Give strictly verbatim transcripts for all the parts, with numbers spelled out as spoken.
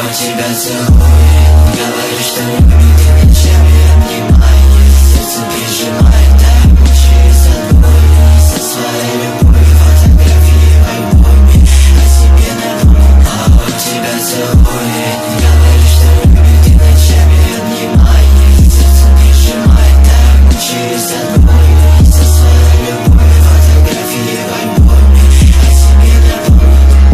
тебя целует, говорит, что любит и ночами обнимает, сердце прижимает, дай мучаясь от боли, со своей любовью фотографии в альбоме, о себе напомню. А он тебя целует, говорит, что любит и ночами обнимает, сердце прижимает, дай мучаясь от боли, со своей любовью фотографии в альбоме, о себе напомню.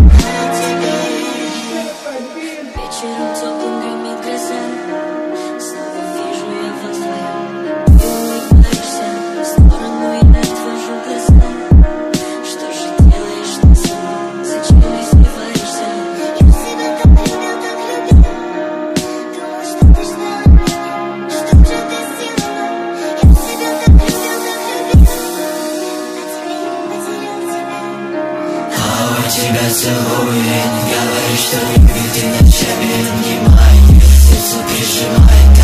Вечером теплым гремит гроза, снова вижу я вас вдвоем. Ты улыбаешься, в сторону я отвожу глаза. Что же делаешь ты со мной? Зачем издеваешься? Я себя так любил, так любил. Думал, что ты ждала меня. Что же ты сделала? Я себя так любил, так любил. А теперь потерял тебя. А он тебя целует, говорит, что любит и ночами обнимает, сердце прижимает.